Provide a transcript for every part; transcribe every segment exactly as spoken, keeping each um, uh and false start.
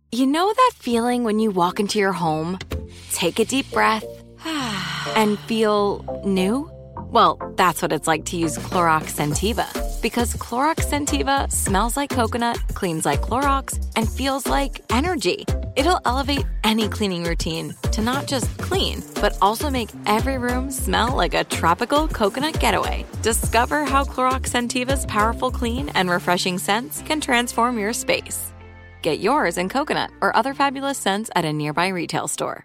You know that feeling when you walk into your home, take a deep breath, and feel new? Well, that's what it's like to use Clorox Scentiva. Because Clorox Scentiva smells like coconut, cleans like Clorox, and feels like energy. It'll elevate any cleaning routine to not just clean, but also make every room smell like a tropical coconut getaway. Discover how Clorox Scentiva's powerful clean and refreshing scents can transform your space. Get yours in coconut or other fabulous scents at a nearby retail store.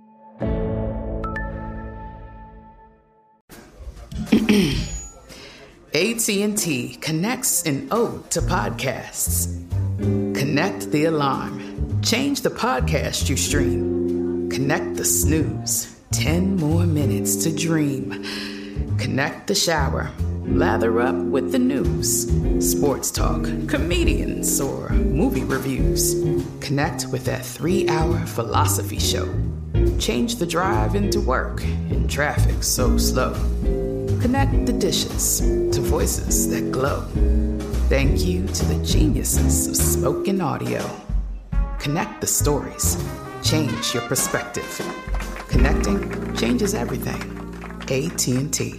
A T and T connects an ode to podcasts. Connect the alarm. Change the podcast you stream. Connect the snooze. Ten more minutes to dream. Connect the shower. Lather up with the news. Sports talk, comedians, or movie reviews. Connect with that three-hour philosophy show. Change the drive into work in traffic so slow. Connect the dishes to voices that glow. Thank you to the geniuses of spoken audio. Connect the stories. Change your perspective. Connecting changes everything. A T and T.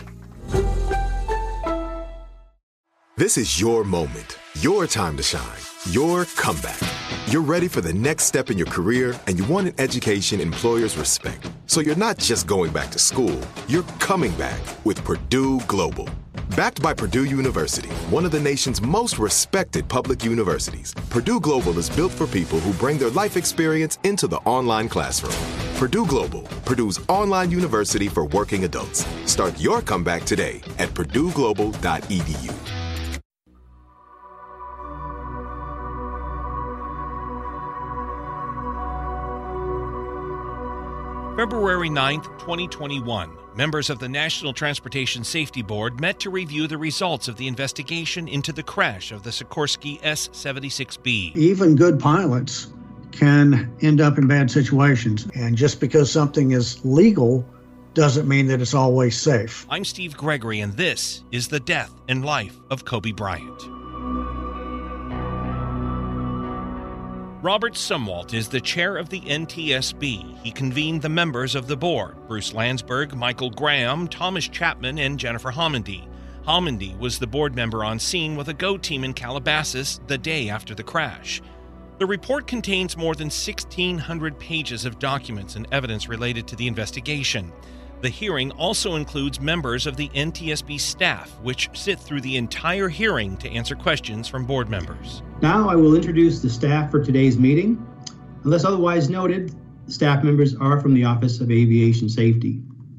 This is your moment, your time to shine, your comeback. You're ready for the next step in your career, and you want an education employers respect. So you're not just going back to school, you're coming back with Purdue Global. Backed by Purdue University, one of the nation's most respected public universities, Purdue Global is built for people who bring their life experience into the online classroom. Purdue Global, Purdue's online university for working adults. Start your comeback today at purdue global dot e d u. February ninth, twenty twenty-one, members of the National Transportation Safety Board met to review the results of the investigation into the crash of the Sikorsky S seventy-six B. Even good pilots can end up in bad situations, and just because something is legal doesn't mean that it's always safe. I'm Steve Gregory, and this is the death and life of Kobe Bryant. Robert Sumwalt is the chair of the N T S B. He convened the members of the board, Bruce Landsberg, Michael Graham, Thomas Chapman, and Jennifer Homendy. Homendy was the board member on scene with a GO team in Calabasas the day after the crash. The report contains more than sixteen hundred pages of documents and evidence related to the investigation. The hearing also includes members of the N T S B staff, which sit through the entire hearing to answer questions from board members. Now I will introduce the staff for today's meeting. Unless otherwise noted, the staff members are from the Office of Aviation Safety.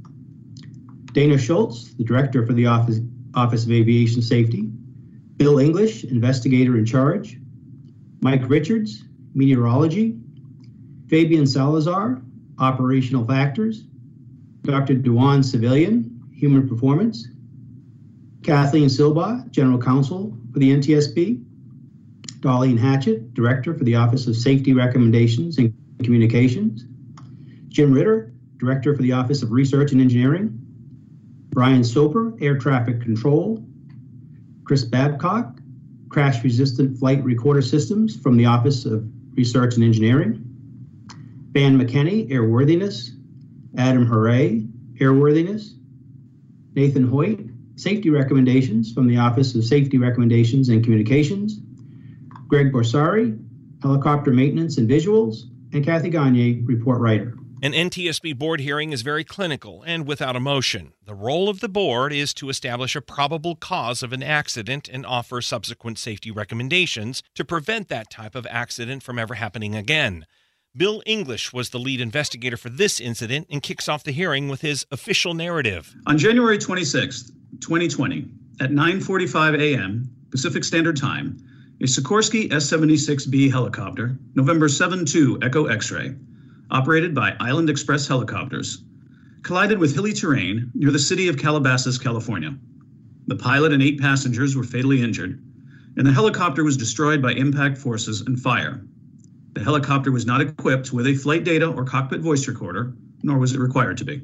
Dana Schultz, the Director for the Office, Office of Aviation Safety. Bill English, Investigator in Charge. Mike Richards, Meteorology. Fabian Salazar, Operational Factors. Doctor Dewan Civilian, Human Performance. Kathleen Silba, General Counsel for the N T S B. Darlene Hatchett, Director for the Office of Safety Recommendations and Communications. Jim Ritter, Director for the Office of Research and Engineering. Brian Soper, Air Traffic Control. Chris Babcock, Crash Resistant Flight Recorder Systems from the Office of Research and Engineering. Van McKenney, Airworthiness. Adam Hooray, Airworthiness. Nathan Hoyt, Safety Recommendations from the Office of Safety Recommendations and Communications. Greg Borsari, Helicopter Maintenance and Visuals. And Kathy Gagne, Report Writer. An N T S B board hearing is very clinical and without emotion. The role of the board is to establish a probable cause of an accident and offer subsequent safety recommendations to prevent that type of accident from ever happening again. Bill English was the lead investigator for this incident and kicks off the hearing with his official narrative. On January twenty-sixth, twenty twenty, at nine forty-five a.m. Pacific Standard Time, a Sikorsky S seventy-six B helicopter, November seven two Echo X-ray, operated by Island Express Helicopters, collided with hilly terrain near the city of Calabasas, California. The pilot and eight passengers were fatally injured, and the helicopter was destroyed by impact forces and fire. The helicopter was not equipped with a flight data or cockpit voice recorder, nor was it required to be.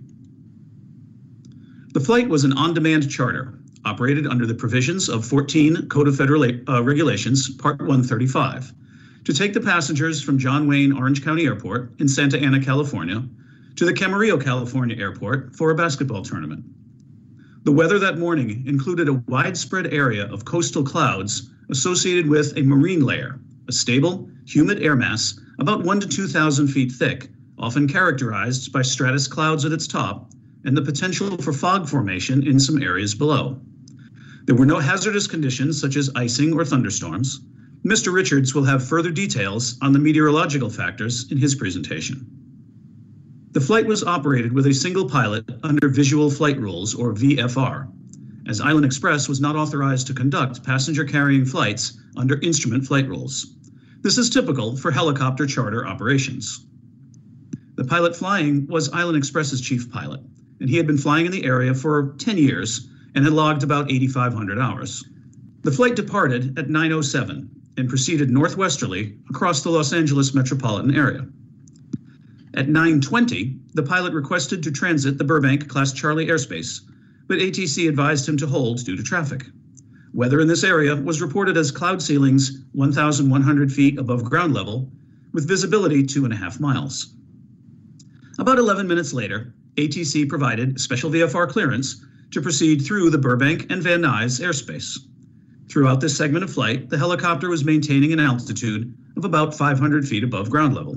The flight was an on-demand charter, operated under the provisions of fourteen Code of Federal uh, Regulations, Part one thirty-five, to take the passengers from John Wayne Orange County Airport in Santa Ana, California, to the Camarillo, California airport for a basketball tournament. The weather that morning included a widespread area of coastal clouds associated with a marine layer, a stable, humid air mass about one to two thousand feet thick, often characterized by stratus clouds at its top and the potential for fog formation in some areas below. There were no hazardous conditions such as icing or thunderstorms. Mister Richards will have further details on the meteorological factors in his presentation. The flight was operated with a single pilot under Visual Flight Rules, or V F R, as Island Express was not authorized to conduct passenger-carrying flights under Instrument Flight Rules. This is typical for helicopter charter operations. The pilot flying was Island Express's chief pilot, and he had been flying in the area for ten years and had logged about eighty-five hundred hours. The flight departed at nine oh seven and proceeded northwesterly across the Los Angeles metropolitan area. At nine twenty, the pilot requested to transit the Burbank Class Charlie airspace, but A T C advised him to hold due to traffic. Weather in this area was reported as cloud ceilings one thousand one hundred feet above ground level, with visibility two and a half miles. About eleven minutes later, A T C provided special V F R clearance to proceed through the Burbank and Van Nuys airspace. Throughout this segment of flight, the helicopter was maintaining an altitude of about five hundred feet above ground level.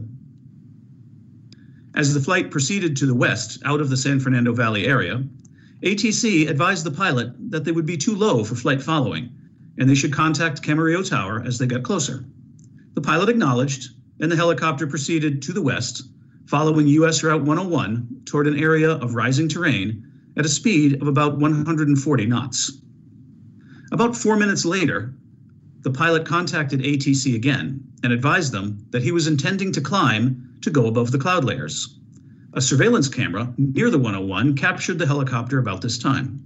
As the flight proceeded to the west out of the San Fernando Valley area, A T C advised the pilot that they would be too low for flight following, and they should contact Camarillo Tower as they got closer. The pilot acknowledged, and the helicopter proceeded to the west, following U S Route one oh one toward an area of rising terrain at a speed of about one hundred forty knots. About four minutes later, the pilot contacted A T C again and advised them that he was intending to climb to go above the cloud layers. A surveillance camera near the one oh one captured the helicopter about this time.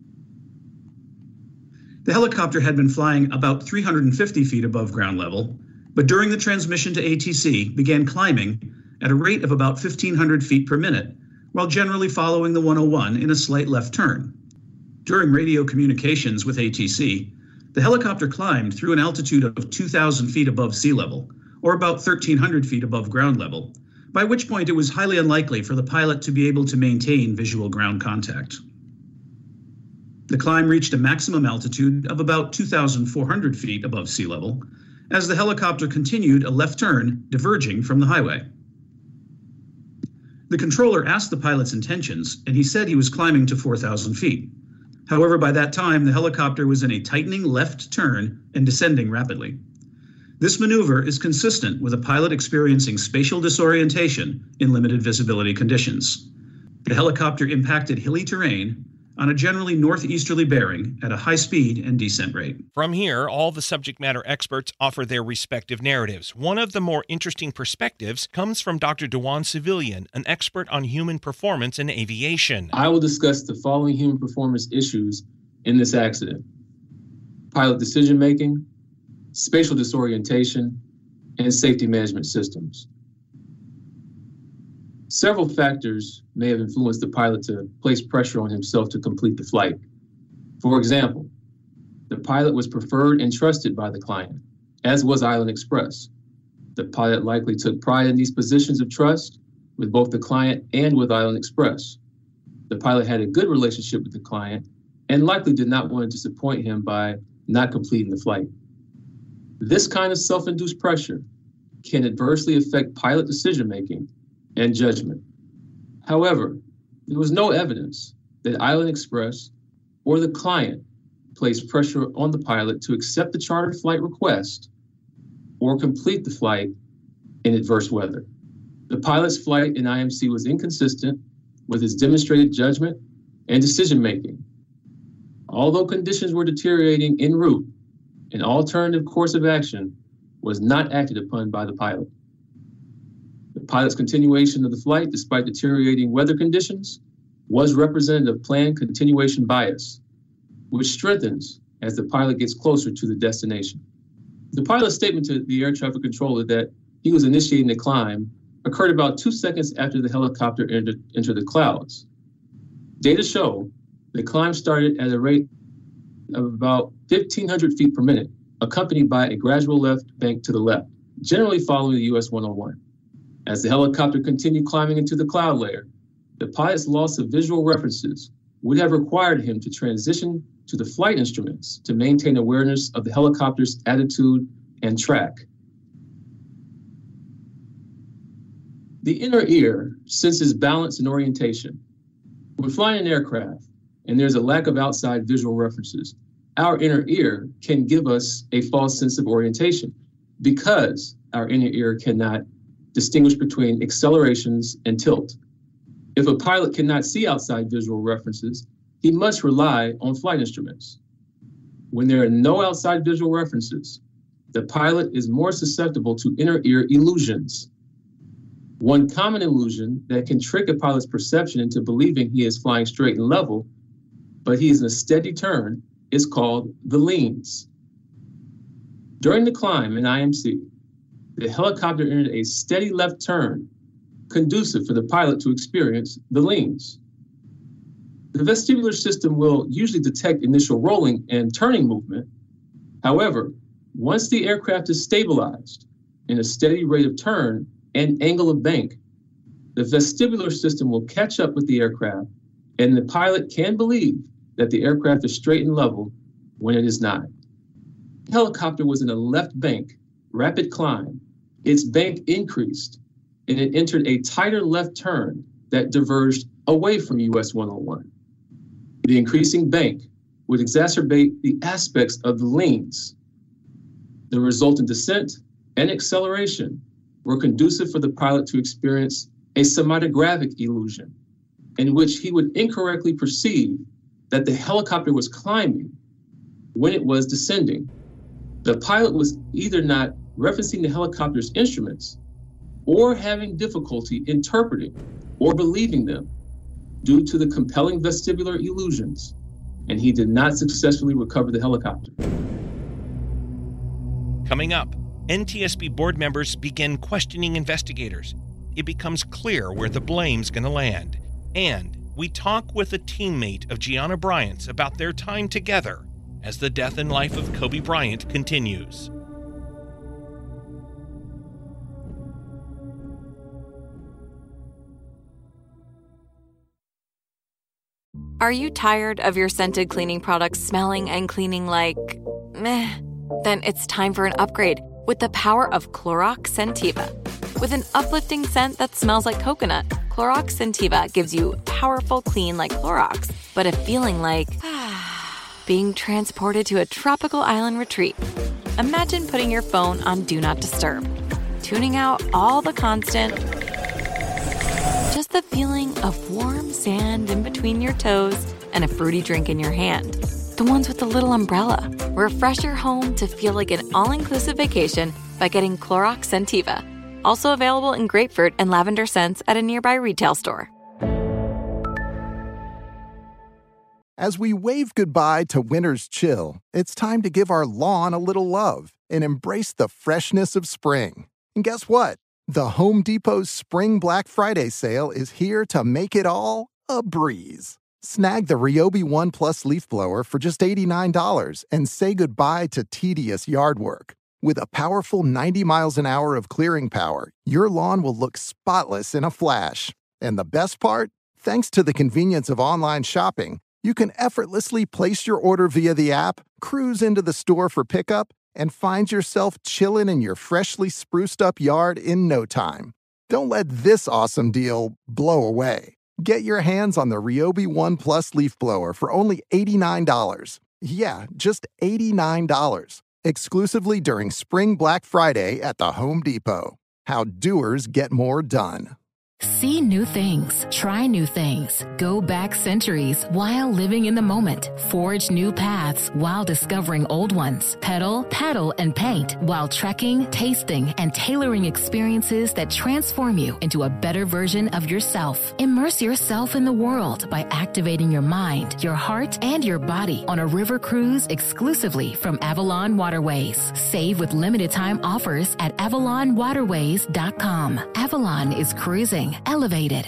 The helicopter had been flying about three hundred fifty feet above ground level, but during the transmission to A T C began climbing at a rate of about fifteen hundred feet per minute, while generally following the one oh one in a slight left turn. During radio communications with A T C, the helicopter climbed through an altitude of two thousand feet above sea level, or about thirteen hundred feet above ground level, by which point it was highly unlikely for the pilot to be able to maintain visual ground contact. The climb reached a maximum altitude of about two thousand four hundred feet above sea level, as the helicopter continued a left turn diverging from the highway. The controller asked the pilot's intentions, and he said he was climbing to four thousand feet. However, by that time, the helicopter was in a tightening left turn and descending rapidly. This maneuver is consistent with a pilot experiencing spatial disorientation in limited visibility conditions. The helicopter impacted hilly terrain on a generally northeasterly bearing at a high speed and descent rate. From here, all the subject matter experts offer their respective narratives. One of the more interesting perspectives comes from Doctor Dewan Civilian, an expert on human performance in aviation. I will discuss the following human performance issues in this accident: pilot decision-making, spatial disorientation, and safety management systems. Several factors may have influenced the pilot to place pressure on himself to complete the flight. For example, the pilot was preferred and trusted by the client, as was Island Express. The pilot likely took pride in these positions of trust with both the client and with Island Express. The pilot had a good relationship with the client and likely did not want to disappoint him by not completing the flight. This kind of self-induced pressure can adversely affect pilot decision-making and judgment. However, there was no evidence that Island Express or the client placed pressure on the pilot to accept the chartered flight request or complete the flight in adverse weather. The pilot's flight in I M C was inconsistent with his demonstrated judgment and decision-making. Although conditions were deteriorating en route, an alternative course of action was not acted upon by the pilot. The pilot's continuation of the flight, despite deteriorating weather conditions, was representative of planned continuation bias, which strengthens as the pilot gets closer to the destination. The pilot's statement to the air traffic controller that he was initiating the climb occurred about two seconds after the helicopter entered, entered the clouds. Data show the climb started at a rate of about fifteen hundred feet per minute, accompanied by a gradual left bank to the left. generally following the U S one oh one. As the helicopter continued climbing into the cloud layer, the pilot's loss of visual references would have required him to transition to the flight instruments to maintain awareness of the helicopter's attitude and track. The inner ear senses balance and orientation. When flying an aircraft and there's a lack of outside visual references, our inner ear can give us a false sense of orientation because our inner ear cannot distinguish between accelerations and tilt. If a pilot cannot see outside visual references, he must rely on flight instruments. When there are no outside visual references, the pilot is more susceptible to inner ear illusions. One common illusion that can trick a pilot's perception into believing he is flying straight and level, but he is in a steady turn, is called the leans. During the climb in I M C, the helicopter entered a steady left turn, conducive for the pilot to experience the leans. The vestibular system will usually detect initial rolling and turning movement. However, once the aircraft is stabilized in a steady rate of turn and angle of bank, the vestibular system will catch up with the aircraft, and the pilot can believe that the aircraft is straight and level when it is not. The helicopter was in a left bank, rapid climb. Its bank increased, and it entered a tighter left turn that diverged away from U S one oh one. The increasing bank would exacerbate the aspects of the leans. The resultant descent and acceleration were conducive for the pilot to experience a semi-graphic illusion, in which he would incorrectly perceive that the helicopter was climbing when it was descending. The pilot was either not referencing the helicopter's instruments or having difficulty interpreting or believing them due to the compelling vestibular illusions, and he did not successfully recover the helicopter. Coming up, N T S B board members begin questioning investigators. It becomes clear where the blame's going to land. And we talk with a teammate of Gianna Bryant's about their time together as the death and life of Kobe Bryant continues. Are you tired of your scented cleaning products smelling and cleaning like meh? Then it's time for an upgrade with the power of Clorox Scentiva. With an uplifting scent that smells like coconut, Clorox Scentiva gives you powerful clean like Clorox, but a feeling like being transported to a tropical island retreat. Imagine putting your phone on Do Not Disturb, tuning out all the constant, just the feeling of warm sand in between your toes and a fruity drink in your hand. The ones with the little umbrella. Refresh your home to feel like an all-inclusive vacation by getting Clorox Scentiva. Also available in grapefruit and lavender scents at a nearby retail store. As we wave goodbye to winter's chill, it's time to give our lawn a little love and embrace the freshness of spring. And guess what? The Home Depot's Spring Black Friday sale is here to make it all a breeze. Snag the Ryobi One Plus leaf blower for just eighty-nine dollars and say goodbye to tedious yard work. With a powerful ninety miles an hour of clearing power, your lawn will look spotless in a flash. And the best part? Thanks to the convenience of online shopping, you can effortlessly place your order via the app, cruise into the store for pickup, and find yourself chilling in your freshly spruced up yard in no time. Don't let this awesome deal blow away. Get your hands on the Ryobi One Plus leaf blower for only eighty-nine dollars. Yeah, just eighty-nine dollars. Exclusively during Spring Black Friday at the Home Depot. How doers get more done. See new things, try new things, go back centuries while living in the moment, forge new paths while discovering old ones, pedal, paddle, and paint while trekking, tasting, and tailoring experiences that transform you into a better version of yourself. Immerse yourself in the world by activating your mind, your heart, and your body on a river cruise exclusively from Avalon Waterways. Save with limited time offers at avalon waterways dot com. Avalon is cruising elevated.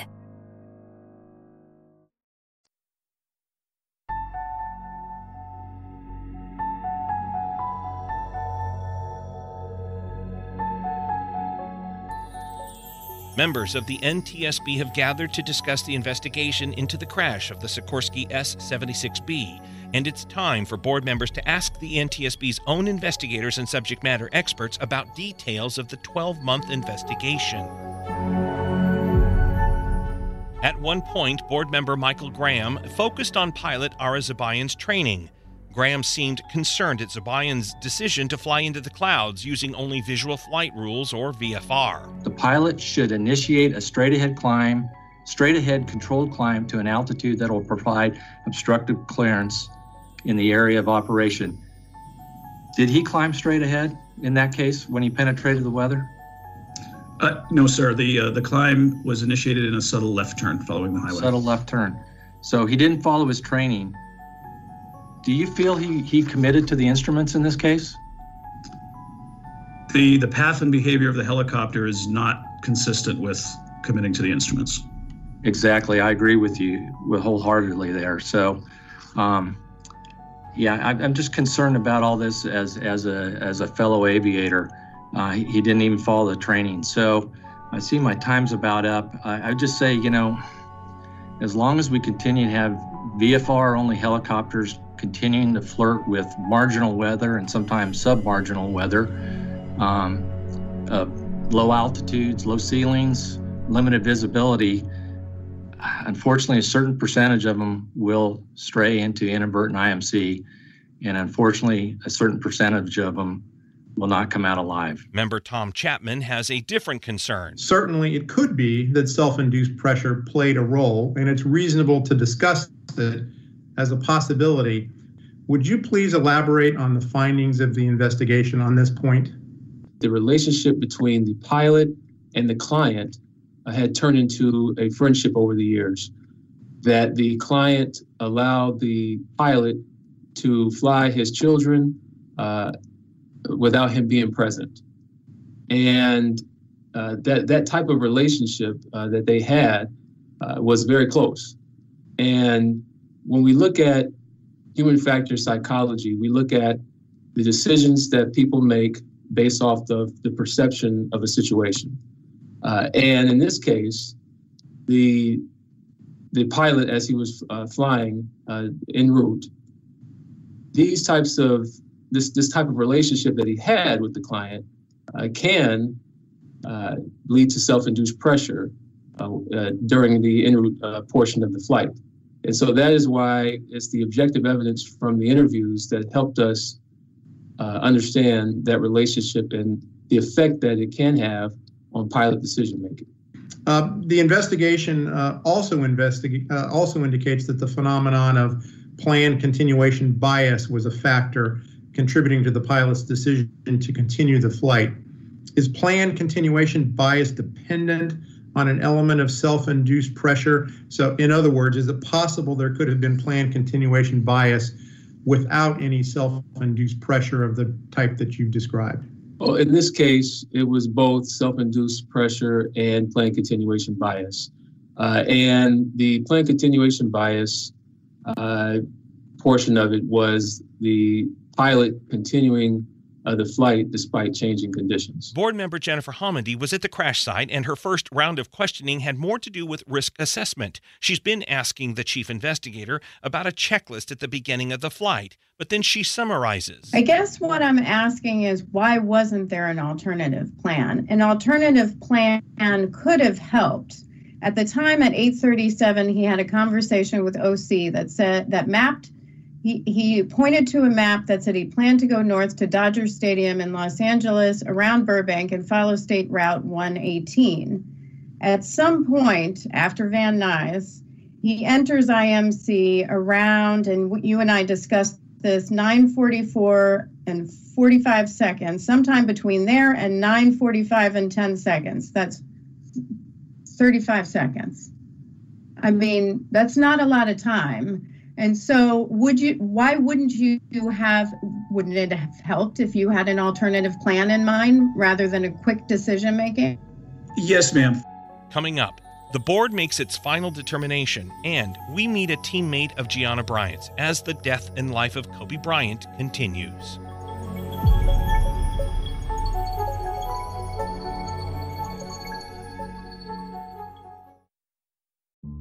Members of the N T S B have gathered to discuss the investigation into the crash of the Sikorsky S seventy-six B, and it's time for board members to ask the N T S B's own investigators and subject matter experts about details of the twelve-month investigation. At one point, board member Michael Graham focused on pilot Ara Zobayan's training. Graham seemed concerned at Zobayan's decision to fly into the clouds using only visual flight rules, or V F R. The pilot should initiate a straight-ahead climb, straight-ahead controlled climb to an altitude that will provide obstructive clearance in the area of operation. Did he climb straight ahead in that case when he penetrated the weather? Uh, no, sir. The uh, the climb was initiated in a subtle left turn following the highway. Subtle left turn. So he didn't follow his training. Do you feel he, he committed to the instruments in this case? The the path and behavior of the helicopter is not consistent with committing to the instruments. Exactly. I agree with you wholeheartedly there. So, um, yeah, I, I'm just concerned about all this as as a as a fellow aviator. Uh, he, he didn't even follow the training. So I see my time's about up. I, I just say, you know, as long as we continue to have V F R-only helicopters continuing to flirt with marginal weather and sometimes submarginal weather, um, uh, low altitudes, low ceilings, limited visibility, unfortunately, a certain percentage of them will stray into inadvertent I M C, and unfortunately, a certain percentage of them will not come out alive. Member Tom Chapman has a different concern. Certainly, it could be that self-induced pressure played a role, and it's reasonable to discuss it as a possibility. Would you please elaborate on the findings of the investigation on this point? The relationship between the pilot and the client uh, had turned into a friendship over the years, that the client allowed the pilot to fly his children uh, without him being present. And uh, that, that type of relationship uh, that they had uh, was very close. And when we look at human factor psychology, we look at the decisions that people make based off the, the perception of a situation. Uh, and in this case, the the pilot, as he was uh, flying uh, en route, these types of this this type of relationship that he had with the client uh, can uh, lead to self-induced pressure uh, uh, during the en route uh, portion of the flight. And so that is why it's the objective evidence from the interviews that helped us uh, understand that relationship and the effect that it can have on pilot decision-making. Uh, the investigation uh, also, investig- uh, also indicates that the phenomenon of planned continuation bias was a factor contributing to the pilot's decision to continue the flight. Is planned continuation bias dependent on an element of self-induced pressure? So in other words, is it possible there could have been planned continuation bias without any self-induced pressure of the type that you've described? Well, in this case, it was both self-induced pressure and planned continuation bias. Uh, and the planned continuation bias uh, portion of it was the pilot continuing Uh, the flight despite changing conditions. Board member Jennifer Homendy was at the crash site, and her first round of questioning had more to do with risk assessment. She's been asking the chief investigator about a checklist at the beginning of the flight, but then she summarizes. I guess what I'm asking is, why wasn't there an alternative plan? An alternative plan could have helped. At the time at eight thirty-seven, he had a conversation with O C that said that mapped He, he pointed to a map that said he planned to go north to Dodger Stadium in Los Angeles, around Burbank, and follow State Route one eighteen. At some point after Van Nuys, he enters I M C around, and you and I discussed this, nine forty-four and forty-five seconds, sometime between there and nine forty-five and ten seconds. That's thirty-five seconds. I mean, that's not a lot of time. And so would you, why wouldn't you have, wouldn't it have helped if you had an alternative plan in mind rather than a quick decision making? Yes, ma'am. Coming up, the board makes its final determination, and we meet a teammate of Gianna Bryant's as the death and life of Kobe Bryant continues.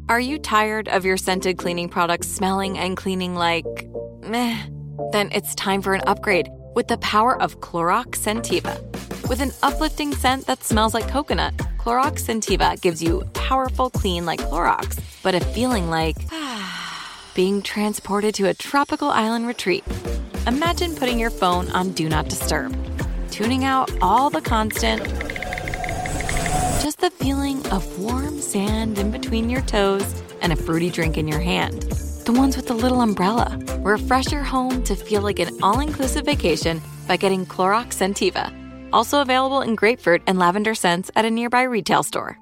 Are you tired of your scented cleaning products smelling and cleaning like meh? Then it's time for an upgrade with the power of Clorox Scentiva. With an uplifting scent that smells like coconut, Clorox Scentiva gives you powerful clean like Clorox, but a feeling like being transported to a tropical island retreat. Imagine putting your phone on Do Not Disturb, tuning out all the constant, just the feeling of warm sand in between your toes and a fruity drink in your hand. The ones with the little umbrella. Refresh your home to feel like an all-inclusive vacation by getting Clorox Scentiva. Also available in grapefruit and lavender scents at a nearby retail store.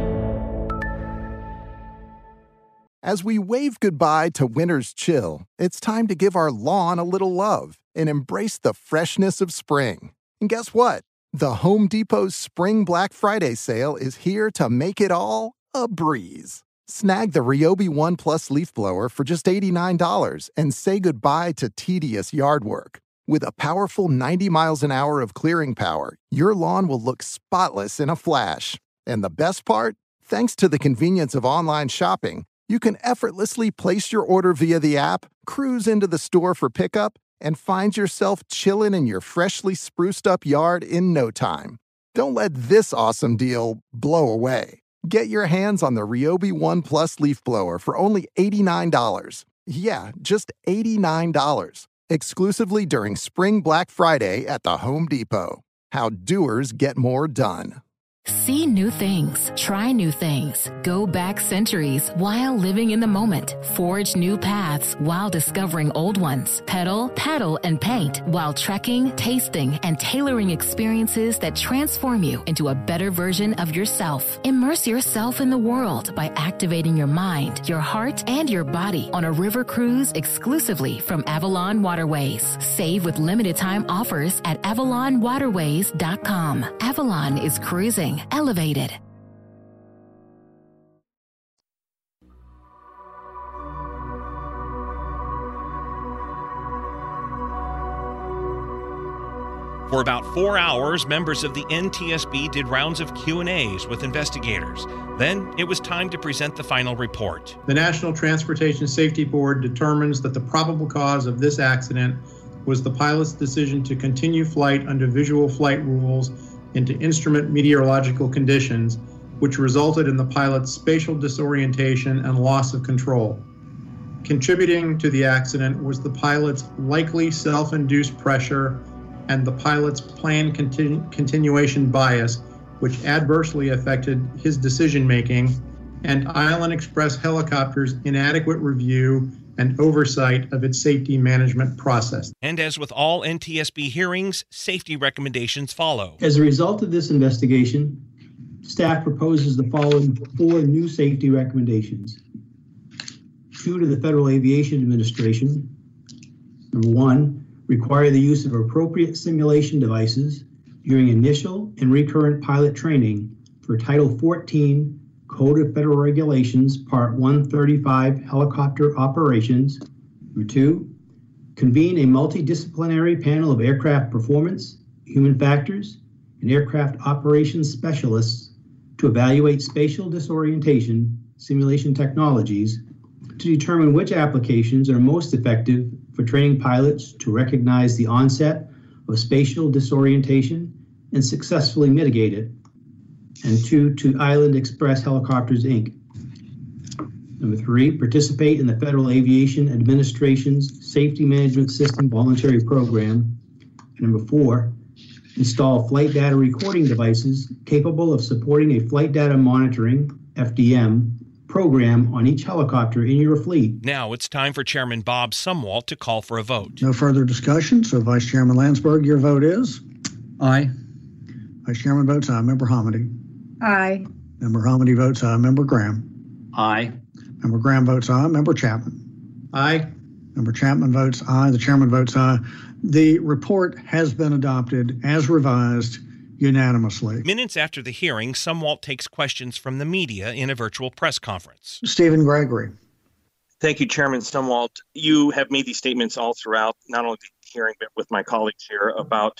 As we wave goodbye to winter's chill, it's time to give our lawn a little love and embrace the freshness of spring. And guess what? The Home Depot's Spring Black Friday sale is here to make it all a breeze. Snag the Ryobi One Plus leaf blower for just eighty-nine dollars and say goodbye to tedious yard work. With a powerful ninety miles an hour of clearing power, your lawn will look spotless in a flash. And the best part? Thanks to the convenience of online shopping, you can effortlessly place your order via the app, cruise into the store for pickup, and find yourself chilling in your freshly spruced up yard in no time. Don't let this awesome deal blow away. Get your hands on the Ryobi One Plus leaf blower for only eighty-nine dollars. Yeah, just eighty-nine dollars. Exclusively during Spring Black Friday at the Home Depot. How doers get more done. See new things, try new things, go back centuries while living in the moment, forge new paths while discovering old ones, pedal, paddle, and paint while trekking, tasting, and tailoring experiences that transform you into a better version of yourself. Immerse yourself in the world by activating your mind, your heart, and your body on a river cruise exclusively from Avalon Waterways. Save with limited time offers at avalon waterways dot com. Avalon is cruising elevated. For about four hours, members of the N T S B did rounds of Q and A's with investigators. Then it was time to present the final report. The National Transportation Safety Board determines that the probable cause of this accident was the pilot's decision to continue flight under visual flight rules into instrument meteorological conditions, which resulted in the pilot's spatial disorientation and loss of control. Contributing to the accident was the pilot's likely self-induced pressure and the pilot's planned continu- continuation bias, which adversely affected his decision-making, and Island Express Helicopter's inadequate review and oversight of its safety management process. And as with all N T S B hearings, safety recommendations follow. As a result of this investigation, staff proposes the following four new safety recommendations. Two to the Federal Aviation Administration. Number one, require the use of appropriate simulation devices during initial and recurrent pilot training for Title fourteen Code of Federal Regulations, Part one thirty-five, Helicopter Operations. Number two, convene a multidisciplinary panel of aircraft performance, human factors, and aircraft operations specialists to evaluate spatial disorientation simulation technologies to determine which applications are most effective for training pilots to recognize the onset of spatial disorientation and successfully mitigate it. And two, to Island Express Helicopters, Incorporated. Number three, participate in the Federal Aviation Administration's Safety Management System Voluntary Program. And number four, install flight data recording devices capable of supporting a flight data monitoring, F D M, program on each helicopter in your fleet. Now it's time for Chairman Bob Sumwalt to call for a vote. No further discussion, so Vice Chairman Landsberg, your vote is? Aye. Vice Chairman votes aye. Member Hamady? Aye. Member Hamady votes aye. Member Graham? Aye. Member Graham votes aye. Member Chapman? Aye. Member Chapman votes aye. The chairman votes aye. The report has been adopted as revised unanimously. Minutes after the hearing, Sumwalt takes questions from the media in a virtual press conference. Stephen Gregory. Thank you, Chairman Sumwalt. You have made these statements all throughout, not only the hearing, but with my colleagues here about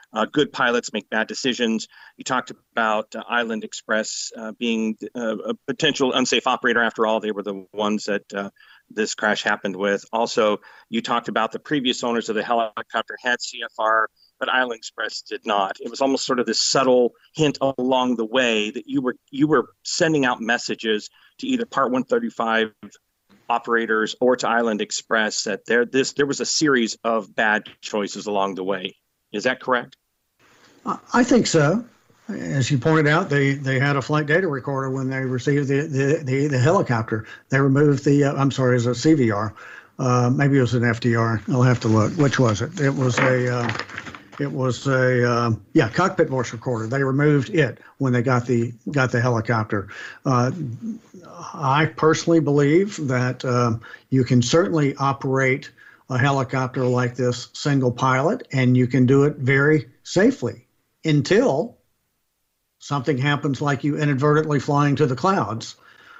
uh, good pilots make bad decisions. You talked about uh, Island Express uh, being uh, a potential unsafe operator. After all, they were the ones that uh, this crash happened with. Also, you talked about the previous owners of the helicopter had C F R, but Island Express did not. It was almost sort of this subtle hint along the way that you were you were sending out messages to either Part one thirty-five operators or to Island Express that there this there was a series of bad choices along the way. Is that correct? I think so. As you pointed out, they, they had a flight data recorder when they received the the, the, the helicopter. They removed the, uh, I'm sorry, it was a C V R. Uh, maybe it was an F D R. I'll have to look. Which was it? It was a, uh, it was a, uh, yeah, cockpit voice recorder. They removed it when they got the got the helicopter. Uh, I personally believe that um, you can certainly operate a helicopter like this single pilot, and you can do it very safely until something happens like you inadvertently flying to the clouds,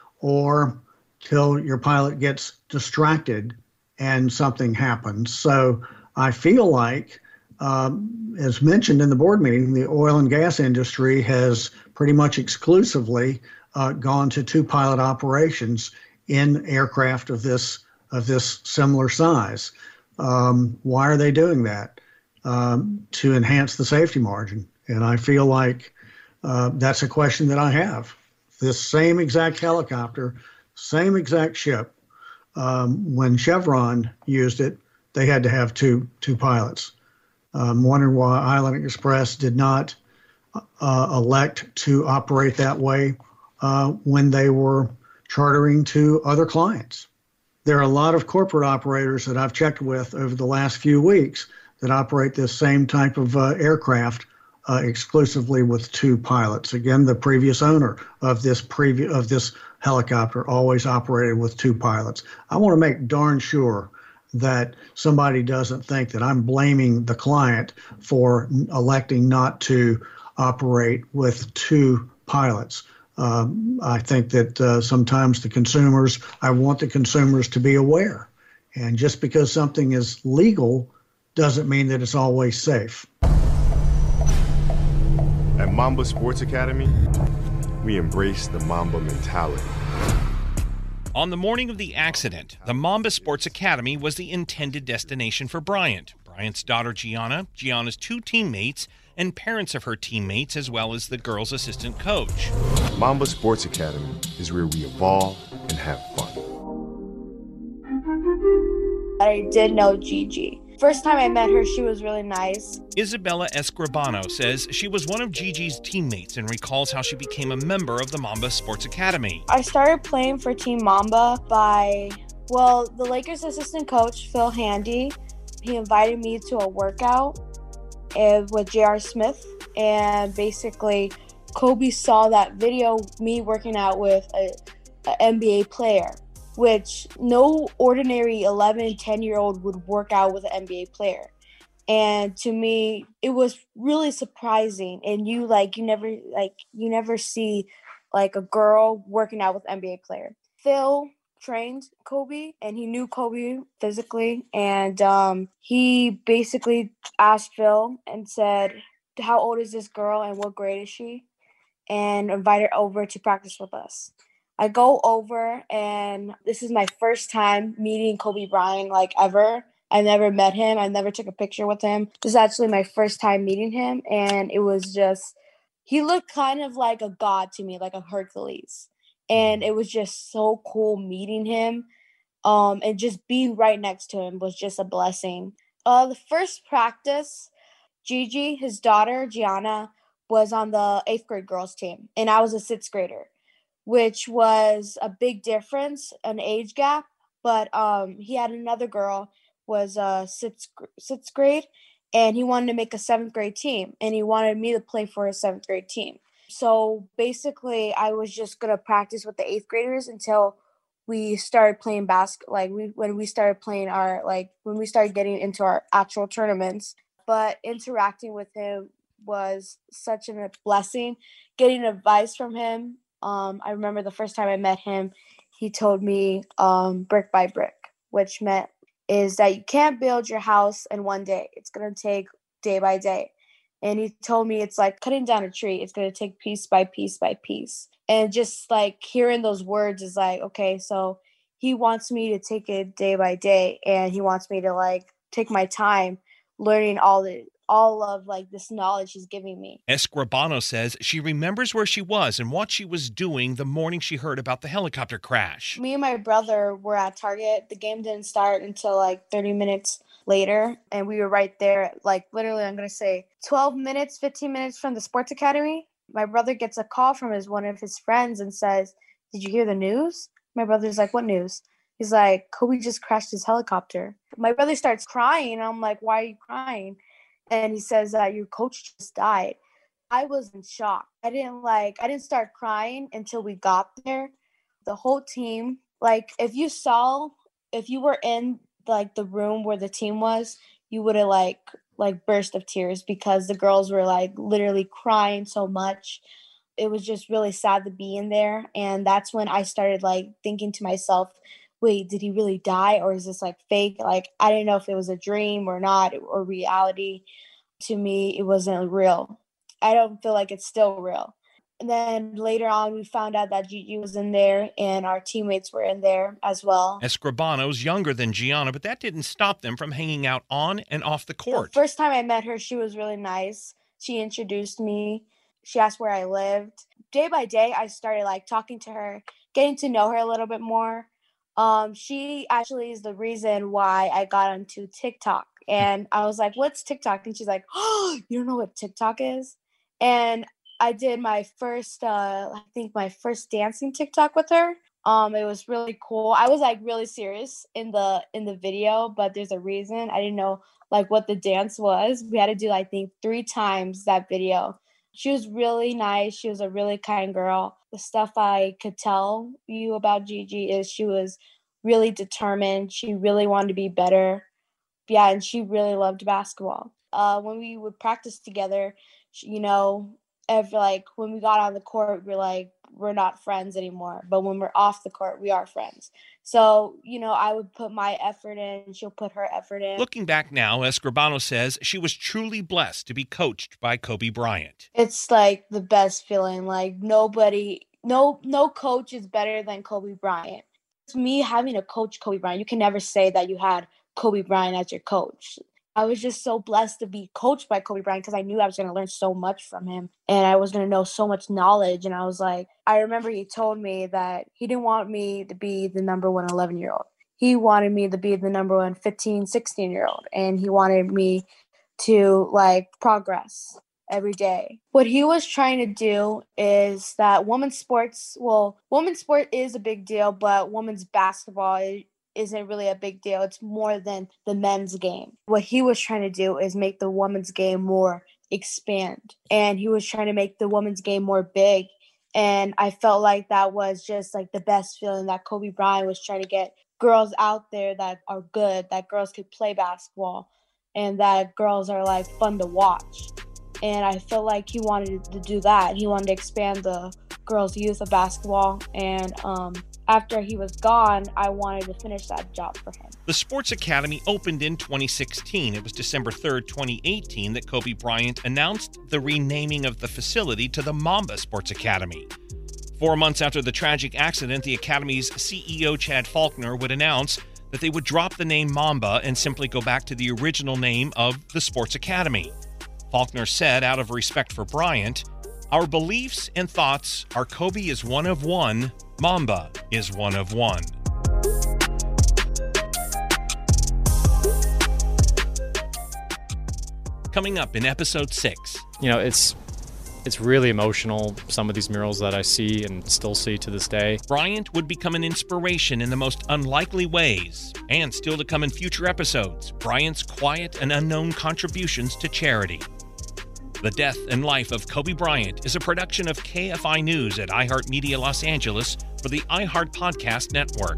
or till your pilot gets distracted and something happens. So I feel like, um, as mentioned in the board meeting, the oil and gas industry has pretty much exclusively uh, gone to two pilot operations in aircraft of this of this similar size. Um, why are they doing that? Um, to enhance the safety margin. And I feel like Uh, that's a question that I have. This same exact helicopter, same exact ship, um, when Chevron used it, they had to have two two pilots. I'm wondering why Island Express did not uh, elect to operate that way uh, when they were chartering to other clients. There are a lot of corporate operators that I've checked with over the last few weeks that operate this same type of uh, aircraft Uh, exclusively with two pilots. Again, the previous owner of this previous of this helicopter always operated with two pilots. I want to make darn sure that somebody doesn't think that I'm blaming the client for electing not to operate with two pilots. Um, I think that uh, sometimes the consumers, I want the consumers to be aware. And just because something is legal doesn't mean that it's always safe. At Mamba Sports Academy, we embrace the Mamba mentality. On the morning of the accident, the Mamba Sports Academy was the intended destination for Bryant, Bryant's daughter Gianna, Gianna's two teammates, and parents of her teammates, as well as the girls' assistant coach. Mamba Sports Academy is where we evolve and have fun. I did know Gigi. First time I met her, she was really nice. Isabella Escribano says she was one of Gigi's teammates and recalls how she became a member of the Mamba Sports Academy. I started playing for Team Mamba by, well, the Lakers assistant coach, Phil Handy. He invited me to a workout with J R Smith, and basically Kobe saw that video, me working out with a, a N B A player, which no ordinary eleven, ten-year-old would work out with an N B A player. And to me, it was really surprising. And you like you never like you never see like a girl working out with an N B A player. Phil trained Kobe, and he knew Kobe physically, and um, he basically asked Phil and said, "How old is this girl, and what grade is she?" and invited her over to practice with us. I go over, and this is my first time meeting Kobe Bryant, like, ever. I never met him. I never took a picture with him. This is actually my first time meeting him, and it was just, he looked kind of like a god to me, like a Hercules. And it was just so cool meeting him, um, and just being right next to him was just a blessing. Uh, the first practice, Gigi, his daughter, Gianna, was on the eighth grade girls team, and I was a sixth grader, which was a big difference, an age gap. But um, he had another girl, was uh, sixth, sixth grade, and he wanted to make a seventh grade team, and he wanted me to play for his seventh grade team. So basically, I was just going to practice with the eighth graders until we started playing basketball, like we, when we started playing our, like when we started getting into our actual tournaments. But interacting with him was such a blessing, getting advice from him. Um, I remember the first time I met him, he told me um, brick by brick, which meant is that you can't build your house in one day. It's going to take day by day. And he told me it's like cutting down a tree. It's going to take piece by piece by piece. And just like hearing those words is like, okay, so he wants me to take it day by day. And he wants me to like take my time learning all the all of like this knowledge he's giving me. Escribano says she remembers where she was and what she was doing the morning she heard about the helicopter crash. Me and my brother were at Target. The game didn't start until like thirty minutes later. And we were right there, like literally, I'm going to say twelve minutes, fifteen minutes from the sports academy. My brother gets a call from his one of his friends and says, "Did you hear the news?" My brother's like, "What news?" He's like, "Kobe just crashed his helicopter." My brother starts crying. I'm like, "Why are you crying?" And he says that your coach just died. I was in shock. I didn't like, I didn't start crying until we got there. The whole team, like if you saw, if you were in like the room where the team was, you would have like, like burst of tears because the girls were like literally crying so much. It was just really sad to be in there. And that's when I started like thinking to myself, wait, did he really die? Or is this like fake? Like, I didn't know if it was a dream or not, or reality. To me, it wasn't real. I don't feel like it's still real. And then later on, we found out that Gigi was in there and our teammates were in there as well. Escribano's younger than Gianna, but that didn't stop them from hanging out on and off the court. The first time I met her, she was really nice. She introduced me. She asked where I lived. Day by day, I started like talking to her, getting to know her a little bit more. Um, she actually is the reason why I got onto TikTok. And I was like, what's TikTok? And she's like, oh, you don't know what TikTok is? And I did my first, uh, I think my first dancing TikTok with her. Um, it was really cool. I was like really serious in the in the video, but there's a reason. I didn't know like what the dance was. We had to do, I think, three times that video. She was really nice. She was a really kind girl. The stuff I could tell you about Gigi is she was really determined. She really wanted to be better. Yeah, and she really loved basketball. Uh, when we would practice together, you know, every, like when we got on the court, we're like, we're not friends anymore. But when we're off the court, we are friends. So, you know, I would put my effort in, she'll put her effort in. Looking back now, Escribano says she was truly blessed to be coached by Kobe Bryant. It's like the best feeling. Like nobody, no, no coach is better than Kobe Bryant. It's me having a coach, Kobe Bryant. You can never say that you had Kobe Bryant as your coach. I was just so blessed to be coached by Kobe Bryant because I knew I was going to learn so much from him and I was going to know so much knowledge. And I was like, I remember he told me that he didn't want me to be the number one eleven-year-old. He wanted me to be the number one fifteen, sixteen-year-old. And he wanted me to like progress every day. What he was trying to do is that women's sports, well, women's sport is a big deal, but women's basketball is isn't really a big deal. It's more than the men's game. What he was trying to do is make the women's game more expand. And he was trying to make the women's game more big. And I felt like that was just like the best feeling that Kobe Bryant was trying to get girls out there that are good, that girls could play basketball, and that girls are like fun to watch. And I felt like he wanted to do that. He wanted to expand the girls' youth of basketball. And um, after he was gone, I wanted to finish that job for him. The Sports Academy opened in twenty sixteen. It was December third, twenty eighteen that Kobe Bryant announced the renaming of the facility to the Mamba Sports Academy. Four months after the tragic accident, the Academy's C E O Chad Faulkner would announce that they would drop the name Mamba and simply go back to the original name of the Sports Academy. Faulkner said, out of respect for Bryant, "Our beliefs and thoughts are Kobe is one of one, Mamba is one of one." Coming up in episode six. You know, it's it's really emotional, some of these murals that I see and still see to this day. Bryant would become an inspiration in the most unlikely ways. And still to come in future episodes, Bryant's quiet and unknown contributions to charity. The Death and Life of Kobe Bryant is a production of K F I News at iHeartMedia Los Angeles for the iHeart Podcast Network.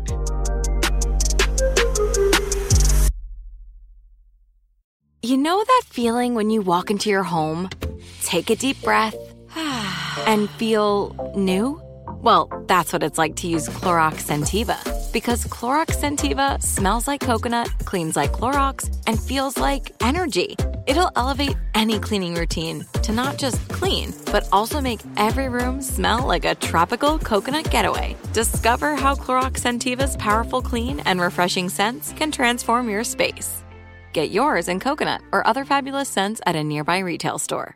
You know that feeling when you walk into your home, take a deep breath, and feel new? Well, that's what it's like to use Clorox Scentiva Because Clorox Scentiva smells like coconut, cleans like Clorox, and feels like energy. It'll elevate any cleaning routine to not just clean, but also make every room smell like a tropical coconut getaway. Discover how Clorox Scentiva's powerful clean and refreshing scents can transform your space. Get yours in coconut or other fabulous scents at a nearby retail store.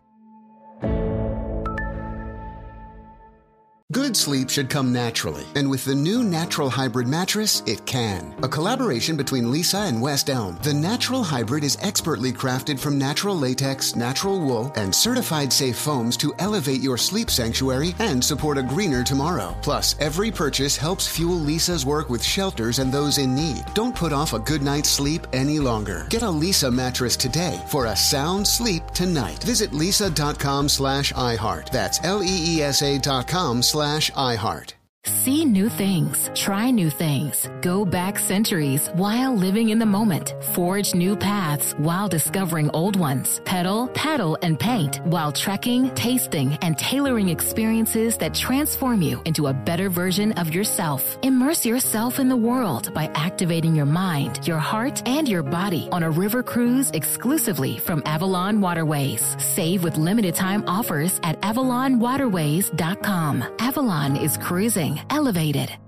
Good sleep should come naturally, and with the new Natural Hybrid mattress, it can. A collaboration between Lisa and West Elm, the Natural Hybrid is expertly crafted from natural latex, natural wool, and certified safe foams to elevate your sleep sanctuary and support a greener tomorrow. Plus, every purchase helps fuel Lisa's work with shelters and those in need. Don't put off a good night's sleep any longer. Get a Lisa mattress today for a sound sleep tonight. Visit lisa.com slash iHeart. That's L-E-E-S-A dot com slash iHeart. See new things, try new things, go back centuries while living in the moment, forge new paths while discovering old ones, pedal, paddle, and paint while trekking, tasting, and tailoring experiences that transform you into a better version of yourself. Immerse yourself in the world by activating your mind, your heart, and your body on a river cruise exclusively from Avalon Waterways. Save with limited time offers at avalon waterways dot com. Avalon is cruising elevated.